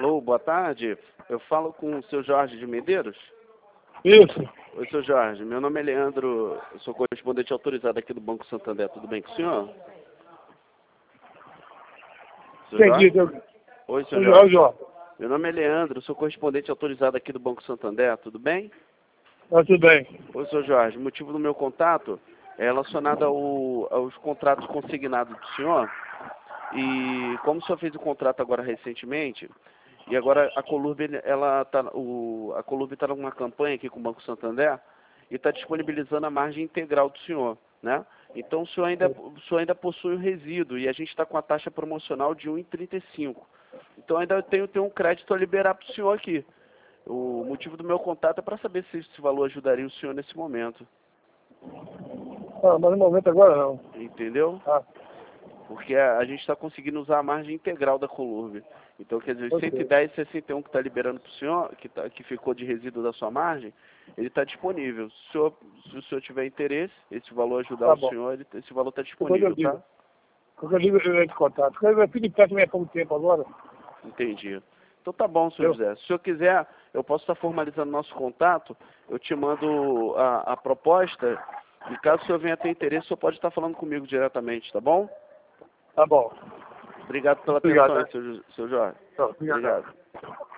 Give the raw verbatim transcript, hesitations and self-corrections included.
Alô, boa tarde. Eu falo com o seu Jorge de Medeiros? Isso. Oi, seu Jorge. Meu nome é Leandro, eu sou correspondente autorizado aqui do Banco Santander. Tudo bem com o senhor? Seu Entendi. Jorge? Oi, seu Jorge. Jorge. Meu nome é Leandro, eu sou correspondente autorizado aqui do Banco Santander. Tudo bem? Tá tudo bem. Oi, seu Jorge. O motivo do meu contato é relacionado ao, aos contratos consignados do senhor. E como o senhor fez o contrato agora recentemente, e agora a Colurb, ela tá, o, a Colurb está numa campanha aqui com o Banco Santander e está disponibilizando a margem integral do senhor, né? Então o senhor ainda, o senhor ainda possui o resíduo e a gente está com a taxa promocional de um vírgula trinta e cinco. Então ainda tenho, tenho um crédito a liberar para o senhor aqui. O motivo do meu contato é para saber se esse valor ajudaria o senhor nesse momento. Ah, mas no momento agora não. Entendeu? Ah, Porque a, a gente está conseguindo usar a margem integral da Colurb. Então, quer dizer, os ok. cento e dez, sessenta e um que está liberando para o senhor, que, tá, que ficou de resíduo da sua margem, ele está disponível. Se o, senhor, se o senhor tiver interesse, esse valor ajudar Tá o bom. senhor, ele, esse valor está Depois eu disponível, digo. tá? Quando eu digo, eu entro em contato. Porque eu fico de pé também há pouco tempo agora. Entendi. Então tá bom, senhor Eu? José. Se o senhor quiser, eu posso estar formalizando nosso contato, eu te mando a, a proposta, e caso o senhor venha ter interesse, o senhor pode estar falando comigo diretamente, tá bom? Tá bom. Obrigado pela Obrigado, atenção, né? aí, seu, seu Jorge. Tá, obrigado. Obrigado.